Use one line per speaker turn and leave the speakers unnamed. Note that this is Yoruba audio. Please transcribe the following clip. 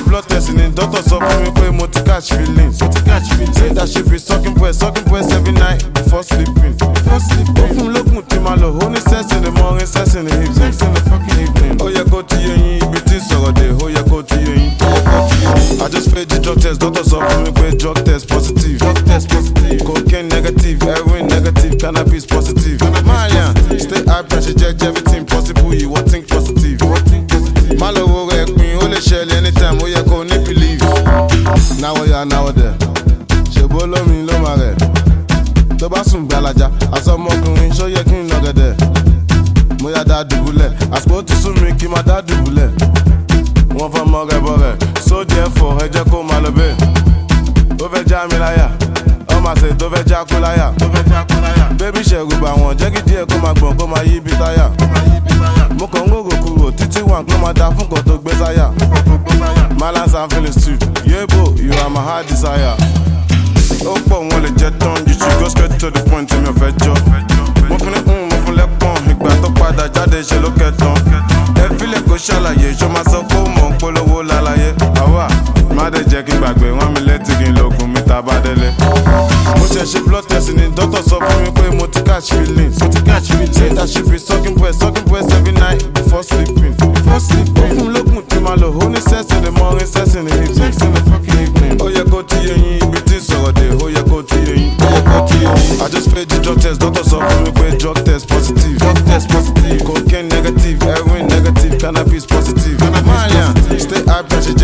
blood test ni doctor sọ fún mi pé mo ti catch feelings. Say that she be sucking breast every night before sleeping. Ó fún lókun tí ma lò, ó ní sex in the morning, sex in the evening. Ó yẹ kó ti yé yín, ibi tí sọ̀rọ̀ dé, ó yẹ kó ti yé yín. I just failed the drug test, doctor sọ fún mi pé drug test positive. Cocaine negative, heroin negative, cannabis positive. Malian, stay high pressure, check everything possible, you won't think positive. Má lọ wo rẹ̀ pin, ó lè ṣẹlẹ̀ anytime, ó yẹ kó ní believe. Náwó ya náwó dẹ̀, ṣèbó lómi ló máa rẹ̀. Tó bá sùn gbalaja, àsọmọkùnrin ṣó yẹ kí n nà gẹ̀dẹ̀. Mo yá dá dùbúlẹ̀, àsìkò ti sún mi kí n má dá dùbúlẹ̀. Wọ́n fọ́ mọ́ rẹ̀ bọ̀ rẹ̀, so therefore ẹ jẹ́ kó máa lọ bẹ́ẹ̀. Ó fẹ́ já mi láyà, ọmọ àṣẹ tó fẹ́ já kó láyà. Bébí ṣẹ̀rù bà wọ́n, jẹ́ kí díẹ̀ kó máa gbọ̀n kó máa yí bí táyà. Mo kàn ń rò kúrò títí wà kó máa da fún kan tó gbé sáyà. Malance and feelings too, yebo, you are my heart desire. Ó pọ̀ wọn lè jẹ tán, you should go straight to the point tí mi ò fẹ́ jọ. Mo fún ní mo fún lẹ́pọ̀n, ìgbà tó padà jáde ṣe ló kẹtàn. Ẹ fílẹ̀ kó ṣàlàyé, ṣó máa sọ pé ó mọ̀ ń polówó lálàyé. Àwa má dé jẹ́ kí n gbàgbé, wọ́n mi létí kí n lògùn mi tá a bá délé. Mo ṣe blood test ni doctor sọ fún mi pé mo ti catch feelings. Say that she be sucking breast every night before sleeping. Ó fún lókun tí ma lò, ó ní sex in the morning, sex in the evening. Ó yẹ kó ti yé yín, ibi tí sọ̀rọ̀ dé, ó yẹ kó ti yé yín. I just failed the drug test, doctor sọ fún mi pé drug test positive. Cocaine negative, heroin negative, cannabis positive. Malian, stay high pressure,